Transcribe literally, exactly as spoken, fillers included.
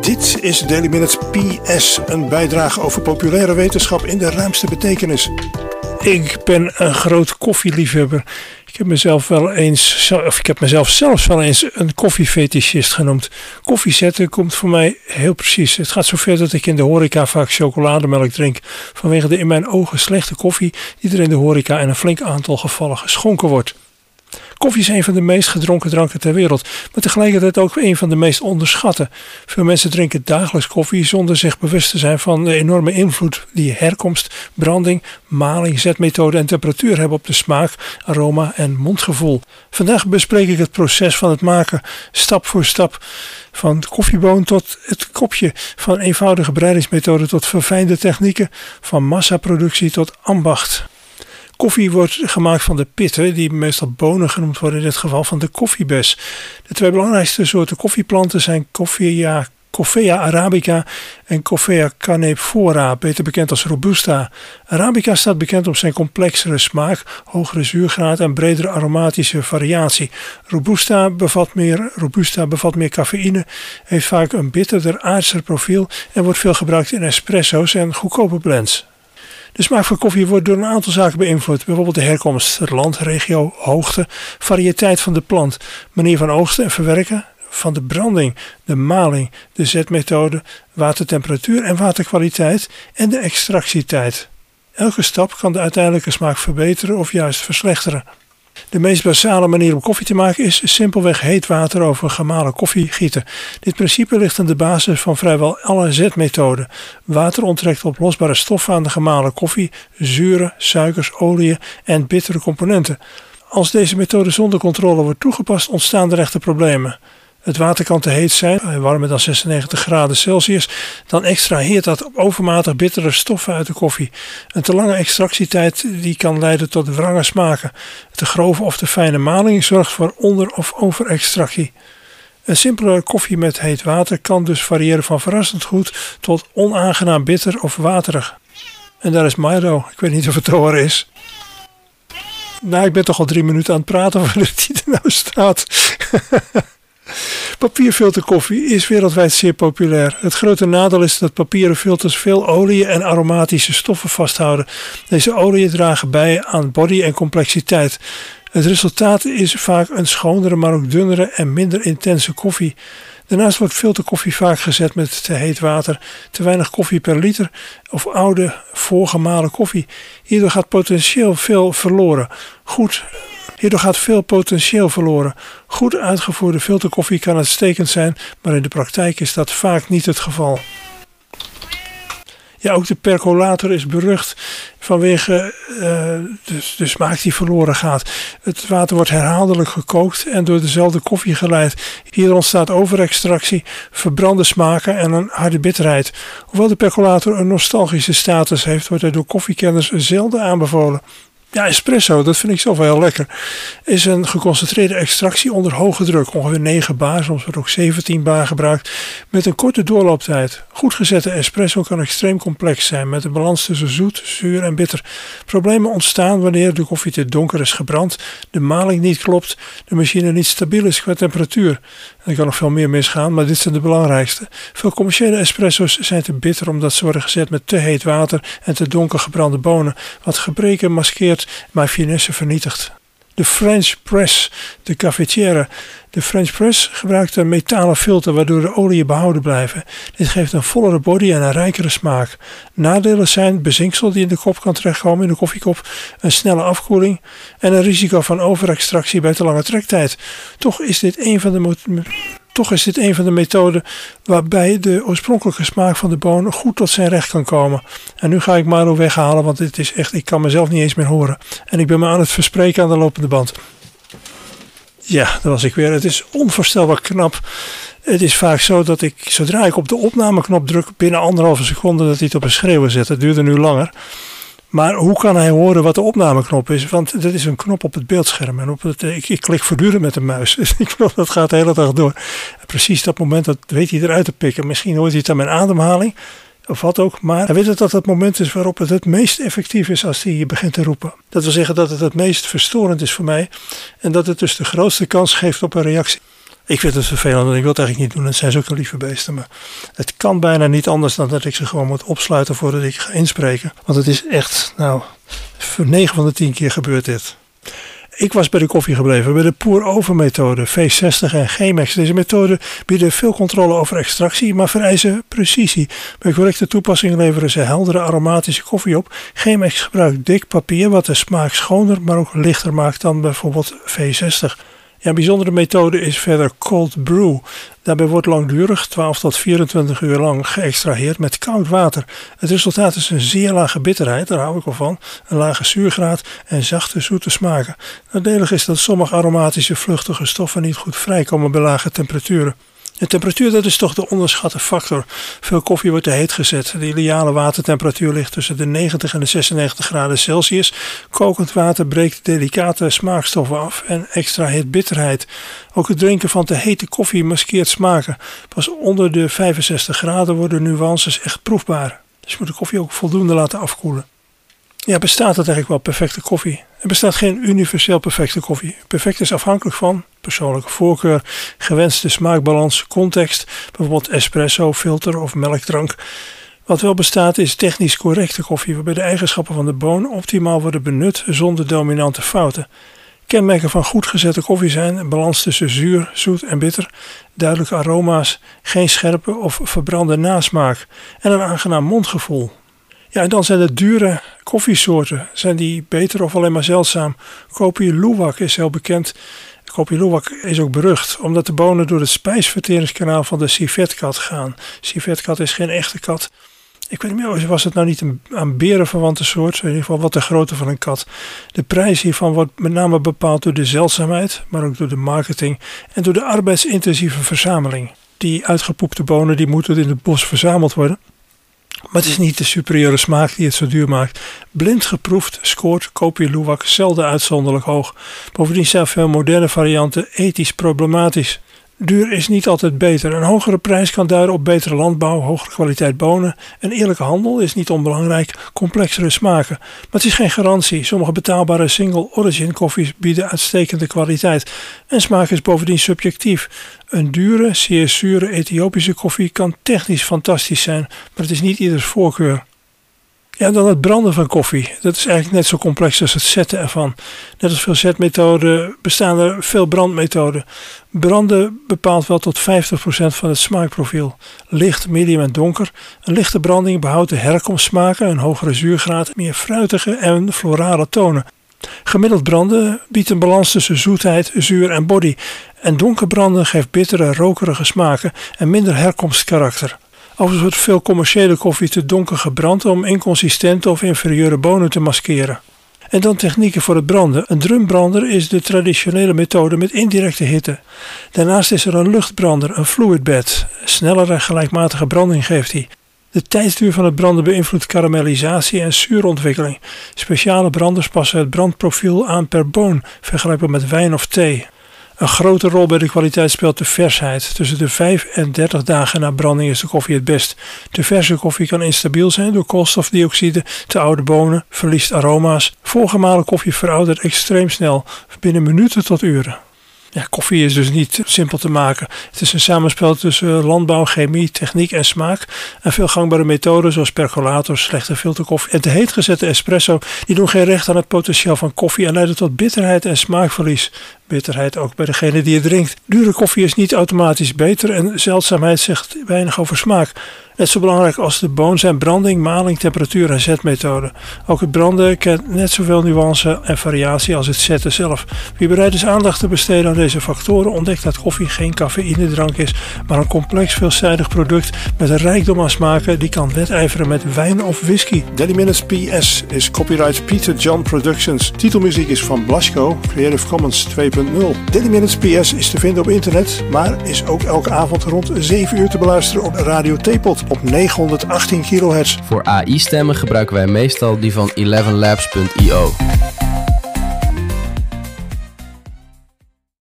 Dit is Daily Minutes P S, een bijdrage over populaire wetenschap in de ruimste betekenis. Ik ben een groot koffieliefhebber. Ik heb mezelf wel eens, of ik heb mezelf zelfs wel eens een koffiefetischist genoemd. Koffie zetten komt voor mij heel precies. Het gaat zover dat ik in de horeca vaak chocolademelk drink vanwege de in mijn ogen slechte koffie die er in de horeca in een flink aantal gevallen geschonken wordt. Koffie is een van de meest gedronken dranken ter wereld, maar tegelijkertijd ook een van de meest onderschatte. Veel mensen drinken dagelijks koffie zonder zich bewust te zijn van de enorme invloed die herkomst, branding, maling, zetmethode en temperatuur hebben op de smaak, aroma en mondgevoel. Vandaag bespreek ik het proces van het maken, stap voor stap, van koffieboon tot het kopje, van eenvoudige bereidingsmethoden tot verfijnde technieken, van massaproductie tot ambacht. Koffie wordt gemaakt van de pitten, die meestal bonen genoemd worden in dit geval van de koffiebes. De twee belangrijkste soorten koffieplanten zijn Coffea, Coffea arabica en Coffea canephora, beter bekend als Robusta. Arabica staat bekend om zijn complexere smaak, hogere zuurgraad en bredere aromatische variatie. Robusta bevat meer, Robusta bevat meer cafeïne, heeft vaak een bitterder, aardser profiel en wordt veel gebruikt in espresso's en goedkope blends. De smaak van koffie wordt door een aantal zaken beïnvloed, bijvoorbeeld de herkomst, het land, regio, hoogte, variëteit van de plant, manier van oogsten en verwerken, van de branding, de maling, de zetmethode, watertemperatuur en waterkwaliteit en de extractietijd. Elke stap kan de uiteindelijke smaak verbeteren of juist verslechteren. De meest basale manier om koffie te maken is simpelweg heet water over gemalen koffie gieten. Dit principe ligt aan de basis van vrijwel alle zetmethoden. Water onttrekt oplosbare stoffen aan de gemalen koffie, zuren, suikers, oliën en bittere componenten. Als deze methode zonder controle wordt toegepast, ontstaan er echte problemen. Het water kan te heet zijn, warmer dan zesennegentig graden Celsius, dan extraheert dat overmatig bittere stoffen uit de koffie. Een te lange extractietijd die kan leiden tot wrange smaken. Te grove of te fijne maling zorgt voor onder- of overextractie. Een simpele koffie met heet water kan dus variëren van verrassend goed tot onaangenaam bitter of waterig. En daar is Milo, ik weet niet of het te horen is. Nou, ik ben toch al drie minuten aan het praten voordat hij er nou staat. Papierfilterkoffie is wereldwijd zeer populair. Het grote nadeel is dat papieren filters veel oliën en aromatische stoffen vasthouden. Deze oliën dragen bij aan body en complexiteit. Het resultaat is vaak een schonere, maar ook dunnere en minder intense koffie. Daarnaast wordt filterkoffie vaak gezet met te heet water, te weinig koffie per liter of oude, voorgemalen koffie. Hierdoor gaat potentieel veel verloren. Goed... Hierdoor gaat veel potentieel verloren. Goed uitgevoerde filterkoffie kan uitstekend zijn, maar in de praktijk is dat vaak niet het geval. Ja, ook de percolator is berucht vanwege uh, de, de smaak die verloren gaat. Het water wordt herhaaldelijk gekookt en door dezelfde koffie geleid. Hier ontstaat overextractie, verbrande smaken en een harde bitterheid. Hoewel de percolator een nostalgische status heeft, wordt hij door koffiekenners zelden aanbevolen. Ja, espresso, dat vind ik zelf wel heel lekker, is een geconcentreerde extractie onder hoge druk, ongeveer negen bar, soms wordt ook zeventien bar gebruikt, met een korte doorlooptijd. Goed gezette espresso kan extreem complex zijn, met een balans tussen zoet, zuur en bitter. Problemen ontstaan wanneer de koffie te donker is gebrand, de maling niet klopt, de machine niet stabiel is qua temperatuur. Er kan nog veel meer misgaan, maar dit zijn de belangrijkste. Veel commerciële espresso's zijn te bitter omdat ze worden gezet met te heet water en te donker gebrande bonen, wat gebreken maskeert, maar finesse vernietigt. De French press, de cafetière. De French press gebruikt een metalen filter waardoor de oliën behouden blijven. Dit geeft een vollere body en een rijkere smaak. Nadelen zijn bezinksel die in de kop kan terechtkomen, in de koffiekop, een snelle afkoeling en een risico van overextractie bij te lange trektijd. Toch is dit een van de Toch is dit een van de methoden waarbij de oorspronkelijke smaak van de boon goed tot zijn recht kan komen. En nu ga ik Milo weghalen, want dit is echt, ik kan mezelf niet eens meer horen. En ik ben me aan het verspreken aan de lopende band. Ja, dat was ik weer. Het is onvoorstelbaar knap. Het is vaak zo dat ik, zodra ik op de opnameknop druk, binnen anderhalve seconde dat hij het op een schreeuwen zet. Het duurde nu langer. Maar hoe kan hij horen wat de opnameknop is? Want dat is een knop op het beeldscherm. En op het, ik, ik klik voortdurend met de muis. Ik wil, dat gaat de hele dag door. En precies dat moment, dat weet hij eruit te pikken. Misschien hoort hij het aan mijn ademhaling. Of wat ook. Maar hij weet dat dat het moment is waarop het het meest effectief is als hij begint te roepen. Dat wil zeggen dat het het meest verstorend is voor mij. En dat het dus de grootste kans geeft op een reactie. Ik vind het vervelend, want ik wil het eigenlijk niet doen. Het zijn zulke lieve beesten. Maar het kan bijna niet anders dan dat ik ze gewoon moet opsluiten voordat ik ga inspreken. Want het is echt, nou, voor negen van de tien keer gebeurt dit. Ik was bij de koffie gebleven, bij de pour-over methode, V zestig en Chemex. Deze methoden bieden veel controle over extractie, maar vereisen precisie. Bij correcte toepassing leveren ze heldere aromatische koffie op. Chemex gebruikt dik papier, wat de smaak schoner, maar ook lichter maakt dan bijvoorbeeld V zestig. Ja, een bijzondere methode is verder cold brew. Daarbij wordt langdurig, twaalf tot vierentwintig uur lang, geëxtraheerd met koud water. Het resultaat is een zeer lage bitterheid, daar hou ik wel van, een lage zuurgraad en zachte zoete smaken. Nadelig is dat sommige aromatische vluchtige stoffen niet goed vrijkomen bij lage temperaturen. De temperatuur, dat is toch de onderschatte factor. Veel koffie wordt te heet gezet. De ideale watertemperatuur ligt tussen de negentig en de zesennegentig graden Celsius. Kokend water breekt delicate smaakstoffen af en extraheert bitterheid. Ook het drinken van te hete koffie maskeert smaken. Pas onder de vijfenzestig graden worden nuances echt proefbaar. Dus je moet de koffie ook voldoende laten afkoelen. Ja, bestaat het eigenlijk wel perfecte koffie? Er bestaat geen universeel perfecte koffie. Perfect is afhankelijk van persoonlijke voorkeur, gewenste smaakbalans, context, bijvoorbeeld espresso, filter of melkdrank. Wat wel bestaat is technisch correcte koffie, waarbij de eigenschappen van de boon optimaal worden benut zonder dominante fouten. Kenmerken van goed gezette koffie zijn een balans tussen zuur, zoet en bitter, duidelijke aroma's, geen scherpe of verbrande nasmaak en een aangenaam mondgevoel. Ja, en dan zijn de dure koffiesoorten. Zijn die beter of alleen maar zeldzaam? Kopi Luwak is heel bekend. Kopi Luwak is ook berucht, omdat de bonen door het spijsverteringskanaal van de civetkat gaan. Civetkat is geen echte kat. Ik weet niet meer, was het nou niet een aan beren verwante soort? In ieder geval wat de grootte van een kat. De prijs hiervan wordt met name bepaald door de zeldzaamheid, maar ook door de marketing en door de arbeidsintensieve verzameling. Die uitgepoepte bonen die moeten in het bos verzameld worden. Maar het is niet de superieure smaak die het zo duur maakt. Blind geproefd scoort Kopi Luwak zelden uitzonderlijk hoog. Bovendien zijn veel moderne varianten ethisch problematisch. Duur is niet altijd beter. Een hogere prijs kan duiden op betere landbouw, hogere kwaliteit bonen. Een eerlijke handel is niet onbelangrijk, complexere smaken. Maar het is geen garantie. Sommige betaalbare single origin koffies bieden uitstekende kwaliteit. En smaak is bovendien subjectief. Een dure, zeer zure Ethiopische koffie kan technisch fantastisch zijn, maar het is niet ieders voorkeur. Ja, dan het branden van koffie. Dat is eigenlijk net zo complex als het zetten ervan. Net als veel zetmethoden bestaan er veel brandmethoden. Branden bepaalt wel tot vijftig procent van het smaakprofiel. Licht, medium en donker. Een lichte branding behoudt de herkomstsmaken, een hogere zuurgraad, meer fruitige en florale tonen. Gemiddeld branden biedt een balans tussen zoetheid, zuur en body. En donker branden geeft bittere, rokerige smaken en minder herkomstkarakter. Overigens wordt veel commerciële koffie te donker gebrand om inconsistente of inferieure bonen te maskeren. En dan technieken voor het branden. Een drumbrander is de traditionele methode met indirecte hitte. Daarnaast is er een luchtbrander, een fluid bed. Snellere, gelijkmatige branding geeft hij. De tijdsduur van het branden beïnvloedt karamellisatie en zuurontwikkeling. Speciale branders passen het brandprofiel aan per boon, vergelijkbaar met wijn of thee. Een grote rol bij de kwaliteit speelt de versheid. Tussen de vijf en dertig dagen na branding is de koffie het best. De verse koffie kan instabiel zijn door koolstofdioxide, te oude bonen, verliest aroma's. Voorgemalen koffie veroudert extreem snel, binnen minuten tot uren. Ja, koffie is dus niet simpel te maken. Het is een samenspel tussen landbouw, chemie, techniek en smaak. En veel gangbare methoden zoals percolators, slechte filterkoffie en te heet gezette espresso, die doen geen recht aan het potentieel van koffie en leiden tot bitterheid en smaakverlies. Bitterheid ook bij degene die het drinkt. Dure koffie is niet automatisch beter en zeldzaamheid zegt weinig over smaak. Net zo belangrijk als de boon zijn branding, maling, temperatuur en zetmethode. Ook het branden kent net zoveel nuance en variatie als het zetten zelf. Wie bereid is aandacht te besteden aan deze factoren ontdekt dat koffie geen cafeïnedrank is, maar een complex veelzijdig product met een rijkdom aan smaken die kan wedijveren met wijn of whisky. Daily Minutes P S is copyright Peter John Productions. Titelmuziek is van Blasco, Creative Commons twee punt nul. Daily Minutes P S is te vinden op internet, maar is ook elke avond rond zeven uur te beluisteren op Radio Teapot op negenhonderdachttien kilohertz. Voor A I-stemmen gebruiken wij meestal die van eleven labs punt i o.